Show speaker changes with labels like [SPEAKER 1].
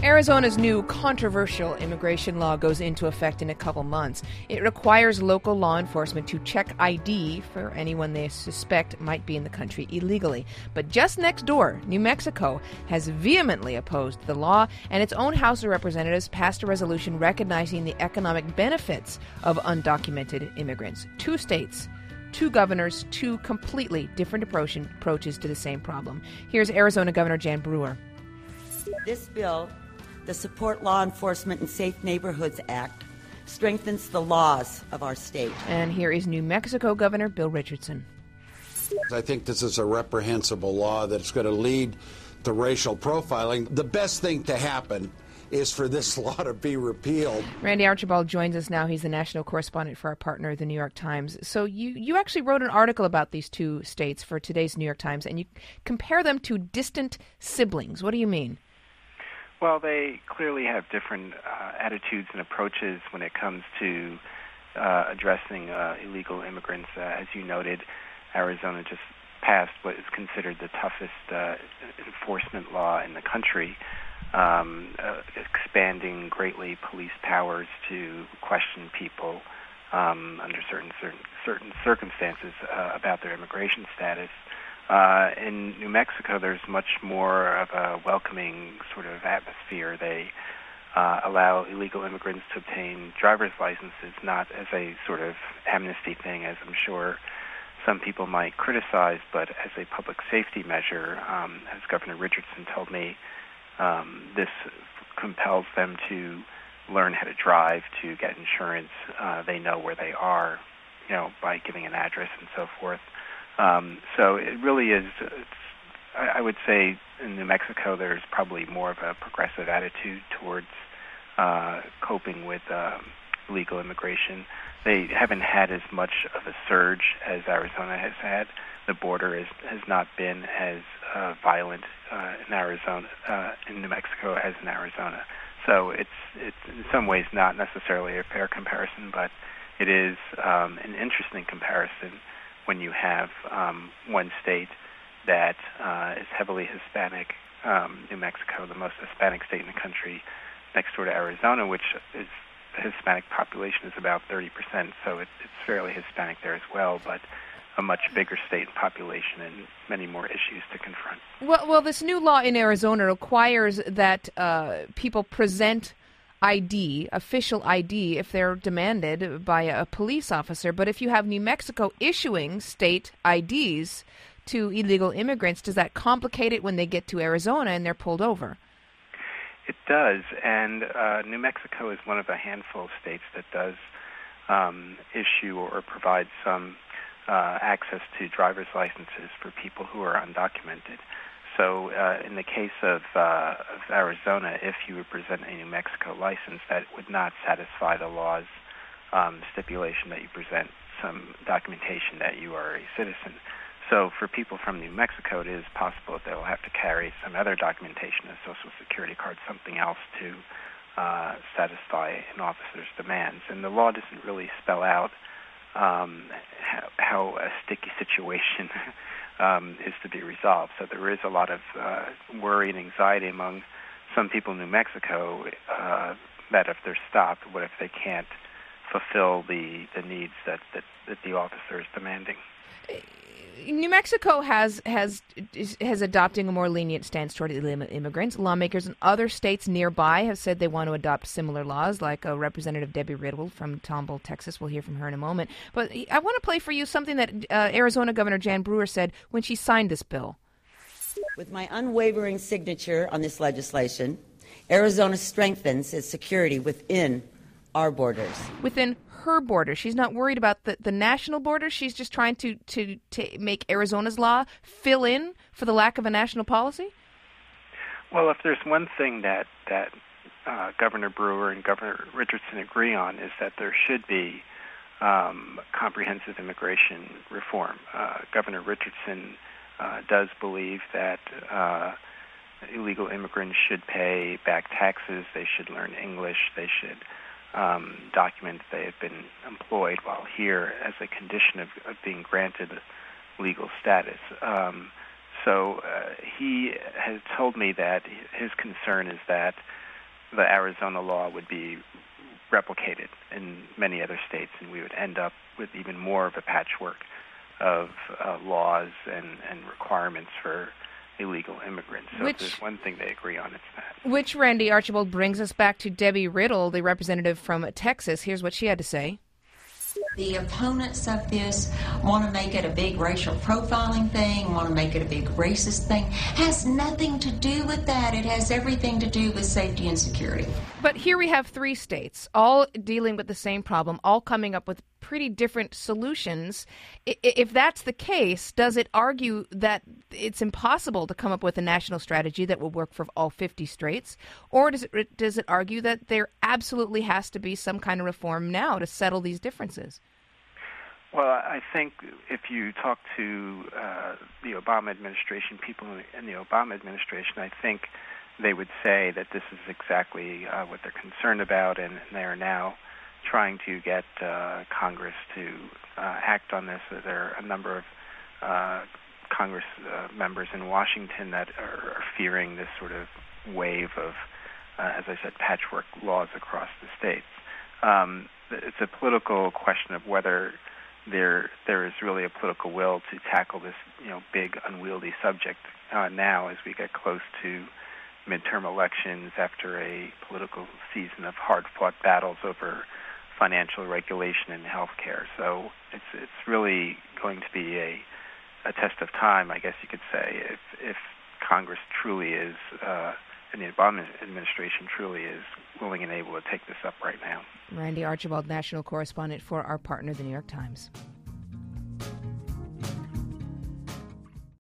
[SPEAKER 1] Arizona's new controversial immigration law goes into effect in a couple months. It requires local law enforcement to check ID for anyone they suspect might be in the country illegally. But just next door, New Mexico has vehemently opposed the law, and its own House of Representatives passed a resolution recognizing the economic benefits of undocumented immigrants. Two states, two governors, two completely different approaches to the same problem. Here's Arizona Governor Jan Brewer.
[SPEAKER 2] This bill, the Support Law Enforcement and Safe Neighborhoods Act, strengthens the laws of our state.
[SPEAKER 1] And here is New Mexico Governor Bill Richardson.
[SPEAKER 3] I think this is a reprehensible law that's going to lead to racial profiling. The best thing to happen is for this law to be repealed.
[SPEAKER 1] Randy Archibald joins us now. He's the national correspondent for our partner, the New York Times. So you actually wrote an article about these two states for today's New York Times, and you compare them to distant siblings. What do you mean?
[SPEAKER 4] Well, they clearly have different attitudes and approaches when it comes to addressing illegal immigrants. As you noted, Arizona just passed what is considered the toughest enforcement law in the country, expanding greatly police powers to question people under certain circumstances about their immigration status. In New Mexico, there's much more of a welcoming sort of atmosphere. They allow illegal immigrants to obtain driver's licenses, not as a sort of amnesty thing, as I'm sure some people might criticize, but as a public safety measure. As Governor Richardson told me, this compels them to learn how to drive, to get insurance. They know where they are, by giving an address and so forth. So it really is, I would say in New Mexico there's probably more of a progressive attitude towards coping with illegal immigration. They haven't had as much of a surge as Arizona has had. The border has not been as violent in New Mexico as in Arizona. So it's in some ways not necessarily a fair comparison, but it is an interesting comparison when you have one state that is heavily Hispanic, New Mexico, the most Hispanic state in the country, next door to Arizona, which is the Hispanic population is about 30%, so it's fairly Hispanic there as well, but a much bigger state in population and many more issues to confront.
[SPEAKER 1] Well, this new law in Arizona requires that people present ID, official ID, if they're demanded by a police officer. But if you have New Mexico issuing state IDs to illegal immigrants, does that complicate it when they get to Arizona and they're pulled over?
[SPEAKER 4] It does, and New Mexico is one of a handful of states that does issue or provide some access to driver's licenses for people who are undocumented. So in the case of Arizona, if you would present a New Mexico license, that would not satisfy the law's stipulation that you present some documentation that you are a citizen. So for people from New Mexico, it is possible that they'll have to carry some other documentation, a Social Security card, something else to satisfy an officer's demands. And the law doesn't really spell out how a sticky situation is to be resolved. So there is a lot of worry and anxiety among some people in New Mexico that if they're stopped, what if they can't fulfill the needs that the officer is demanding?
[SPEAKER 1] New Mexico is adopting a more lenient stance toward immigrants. Lawmakers in other states nearby have said they want to adopt similar laws, like Representative Debbie Riddle from Tomball, Texas. We'll hear from her in a moment. But I want to play for you something that Arizona Governor Jan Brewer said when she signed this bill.
[SPEAKER 2] With my unwavering signature on this legislation, Arizona strengthens its security within our borders.
[SPEAKER 1] Within her border. She's not worried about the national border. She's just trying to make Arizona's law fill in for the lack of a national policy?
[SPEAKER 4] Well, if there's one thing that Governor Brewer and Governor Richardson agree on, is that there should be comprehensive immigration reform. Governor Richardson does believe that illegal immigrants should pay back taxes, they should learn English, they should document that they have been employed while here as a condition of being granted legal status. So he has told me that his concern is that the Arizona law would be replicated in many other states, and we would end up with even more of a patchwork of laws and requirements for illegal immigrants. So if there's one thing they agree on, it's that.
[SPEAKER 1] Which, Randy Archibald, brings us back to Debbie Riddle, the representative from Texas. Here's what she had to say.
[SPEAKER 5] The opponents of this want to make it a big racial profiling thing, want to make it a big racist thing. Has nothing to do with that. It has everything to do with safety and security.
[SPEAKER 1] But here we have 3 states, all dealing with the same problem, all coming up with pretty different solutions. If that's the case, does it argue that it's impossible to come up with a national strategy that will work for all 50 states? Or does it argue that there absolutely has to be some kind of reform now to settle these differences?
[SPEAKER 4] Well, I think if you talk to the Obama administration, people in the Obama administration, I think they would say that this is exactly what they're concerned about, and they are now trying to get Congress to act on this. There are a number of Congress members in Washington that are fearing this sort of wave of, as I said, patchwork laws across the states. It's a political question of whether there is really a political will to tackle this, big unwieldy subject now as we get close to midterm elections after a political season of hard-fought battles over financial regulation and health care. So it's really going to be a test of time, I guess you could say, if Congress truly is, and the Obama administration truly is willing and able to take this up right now.
[SPEAKER 1] Randy Archibald, national correspondent for our partner, The New York Times.